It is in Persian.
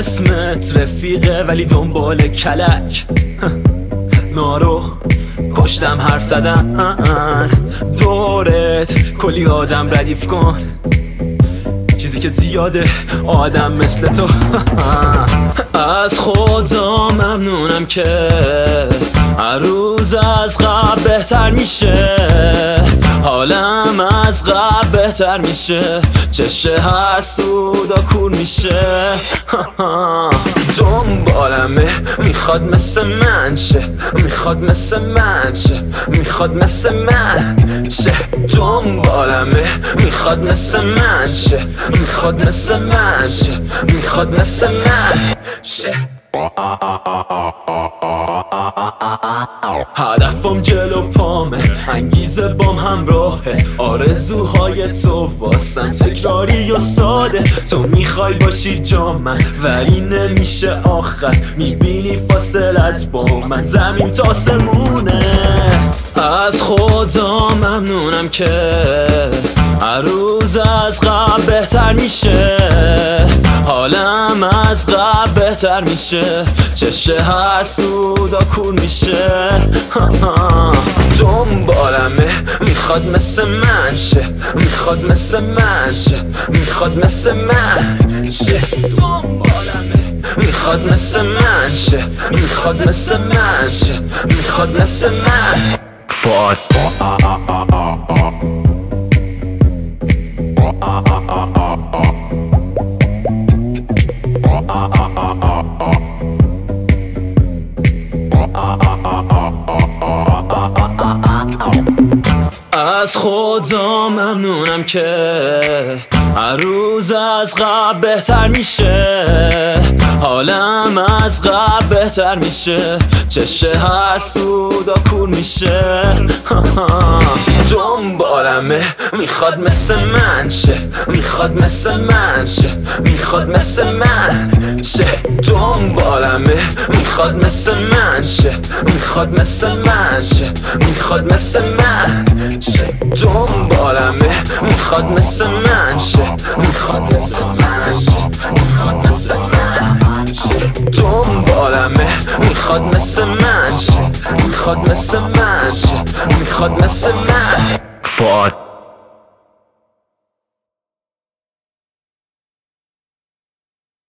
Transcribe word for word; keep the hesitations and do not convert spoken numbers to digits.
اسمت رفیقه ولی دنبال کلک نارو پشتم حرف زدن دورت کلی آدم ردیف کن چیزی که زیاده آدم مثل تو از خدا ممنونم که هر روز از قبل بهتر میشه حالم از قبل بهتر میشه چشه حسودا کور میشه دنبالمه میخواد مثل من شه میخواد مثل من شه میخواد مثل من شه دنبالمه میخواد مثل من شه میخواد مثل من شه میخواد مثل من شه هدفم جلو پامه انگیزه بام همراهه آرزوهای تو واسم تکراری و ساده تو میخوای باشی جا من ولی نمیشه آخر میبینی فاصلت با من زمین تا آسمونه از خدا ممنونم که هر روز از قبل بهتر میشه حالم از قبل بهتر میشه چشه حسودا کور میشه دنبالمه میخواد مثل من شه میخواد مثل من شه میخواد مثل من شه دنبالمه میخواد مثل من شه میخواد مثل من شه میخواد مثل من فوت از خدا ممنونم که هر روز از قبل بهتر میشه حالم از قبل بهتر میشه چشه حسودا کور میشه دنبالمه میخواد مثل من شه میخواد مثل من شه میخواد مثل من شه دنبالمه میخواد مثل من شه میخواد مثل من شه میخواد مثل من شه دنبالمه میخواد مثل من شه میخواد مثل من شه میخواد مثل من شه دنبالمه میخواد مثل من شه میخواد مثل من شه میخواد مثل من